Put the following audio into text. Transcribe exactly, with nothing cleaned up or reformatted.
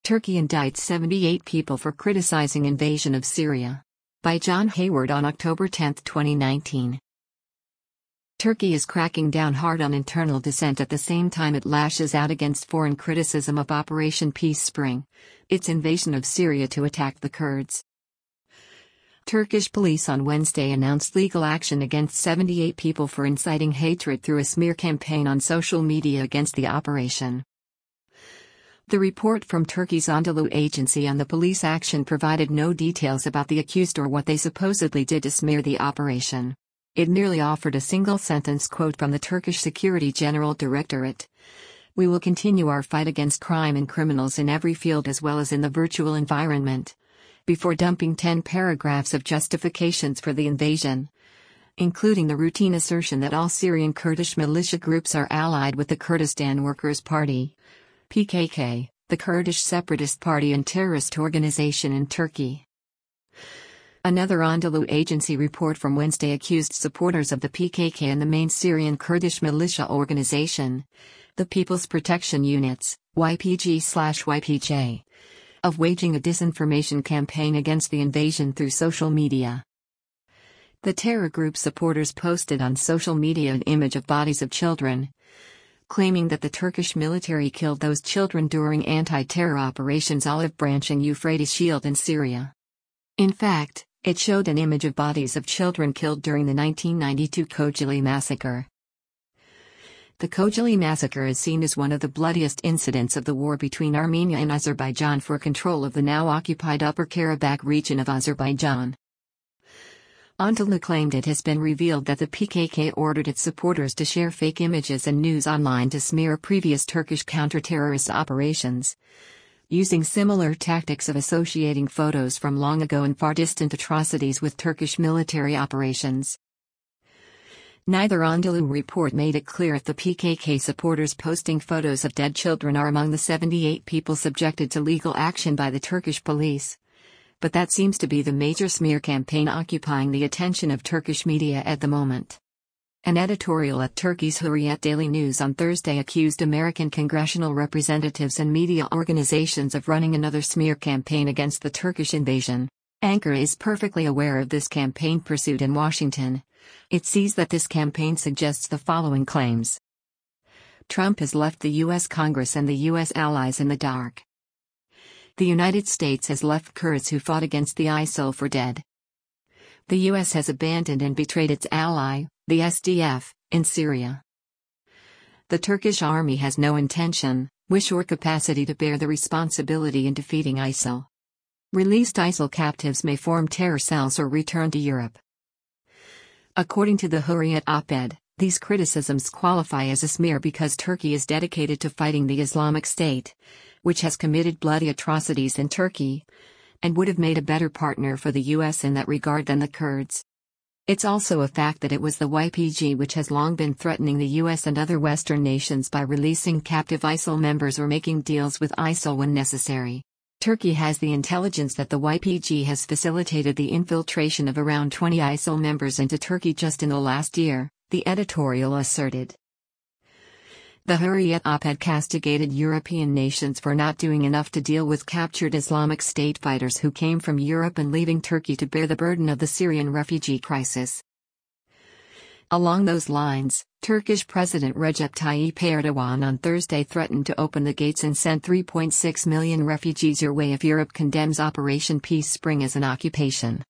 Turkey indicts seventy-eight people for criticizing invasion of Syria. By John Hayward on October tenth, twenty nineteen. Turkey is cracking down hard on internal dissent at the same time it lashes out against foreign criticism of Operation Peace Spring, its invasion of Syria to attack the Kurds. Turkish police on Wednesday announced legal action against seventy-eight people for inciting hatred through a smear campaign on social media against the operation. The report from Turkey's Anadolu agency on the police action provided no details about the accused or what they supposedly did to smear the operation. It merely offered a single-sentence quote from the Turkish Security General Directorate. "We will continue our fight against crime and criminals in every field as well as in the virtual environment," before dumping ten paragraphs of justifications for the invasion, including the routine assertion that all Syrian Kurdish militia groups are allied with the Kurdistan Workers' Party, P K K, the Kurdish separatist party and terrorist organization in Turkey. Another Anadolu agency report from Wednesday accused supporters of the P K K and the main Syrian Kurdish militia organization, the People's Protection Units, Y P G/Y P J, of waging a disinformation campaign against the invasion through social media. The terror group supporters posted on social media an image of bodies of children, claiming that the Turkish military killed those children during anti-terror operations Olive Branch and Euphrates Shield in Syria. In fact, it showed an image of bodies of children killed during the nineteen ninety-two Khojaly massacre. The Khojaly massacre is seen as one of the bloodiest incidents of the war between Armenia and Azerbaijan for control of the now-occupied Upper Karabakh region of Azerbaijan. Anadolu claimed it has been revealed that the P K K ordered its supporters to share fake images and news online to smear previous Turkish counter-terrorist operations, using similar tactics of associating photos from long ago and far-distant atrocities with Turkish military operations. Neither Anadolu report made it clear if the P K K supporters posting photos of dead children are among the seventy-eight people subjected to legal action by the Turkish police. But that seems to be the major smear campaign occupying the attention of Turkish media at the moment. An editorial at Turkey's Hurriyet Daily News on Thursday accused American congressional representatives and media organizations of running another smear campaign against the Turkish invasion. Ankara is perfectly aware of this campaign pursuit in Washington. It sees that this campaign suggests the following claims. Trump has left the U S Congress and the U S allies in the dark. The United States has left Kurds who fought against the I S I L for dead. The U S has abandoned and betrayed its ally, the S D F, in Syria. The Turkish army has no intention, wish or capacity to bear the responsibility in defeating I S I L. Released I S I L captives may form terror cells or return to Europe. According to the Hurriyet op-ed, these criticisms qualify as a smear because Turkey is dedicated to fighting the Islamic State, which has committed bloody atrocities in Turkey, and would have made a better partner for the U S in that regard than the Kurds. It's also a fact that it was the Y P G which has long been threatening the U S and other Western nations by releasing captive I S I L members or making deals with I S I L when necessary. Turkey has the intelligence that the Y P G has facilitated the infiltration of around twenty I S I L members into Turkey just in the last year, the editorial asserted. The Hurriyet op-ed castigated European nations for not doing enough to deal with captured Islamic State fighters who came from Europe and leaving Turkey to bear the burden of the Syrian refugee crisis. Along those lines, Turkish President Recep Tayyip Erdogan on Thursday threatened to open the gates and send three point six million refugees your way if Europe condemns Operation Peace Spring as an occupation.